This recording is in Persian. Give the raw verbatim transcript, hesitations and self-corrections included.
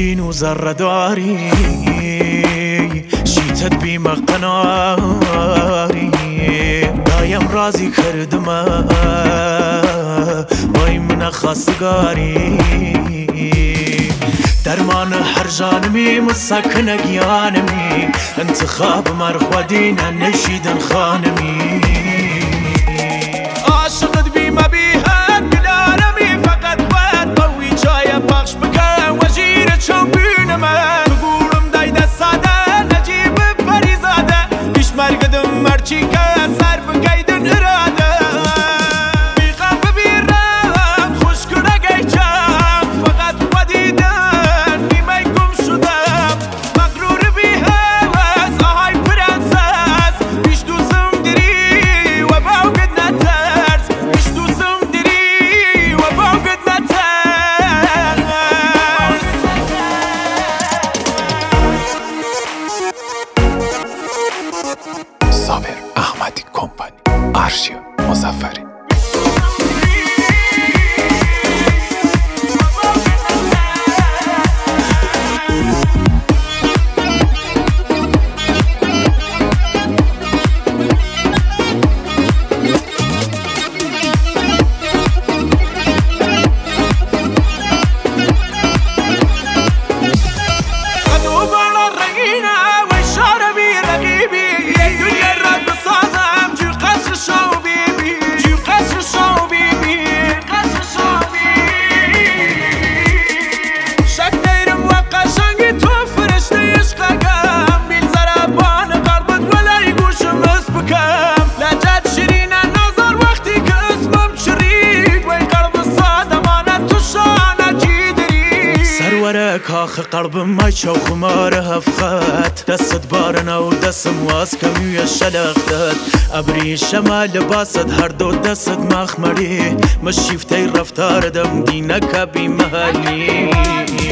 شیرین و زرداری شیتت بیمه قناری دایم رازی کردم وای من خواستگاری درمان هر جانمی مسکن گیانمی انتخاب مرخودین نشیدن خانمی عاشقت بیمه بیهد بلارمی فقط خود قوی جای بخش بکن وزیر چون بینمه بگورم دایده ساده نجیب پریزاده بیش مرگدم مرچی که سر بگیدن اراده بیغم ببیرم خوش کنه گیچم فقط خودیدن نیمه گم شدم مغرور بیهوز آهای پرنسس بیش دوزم دری و باوگد نترس بیش دوزم دری و باوگد نترس صابر احمدی کمپانی آرشیو مظفری کاخ قلبم ما چو خمار هفخت دست بارنا و دستم واس کمیو شلختت ابری شمال لباست هر دو دست مخمری مشیفتی رفتار دم دینک بی محلی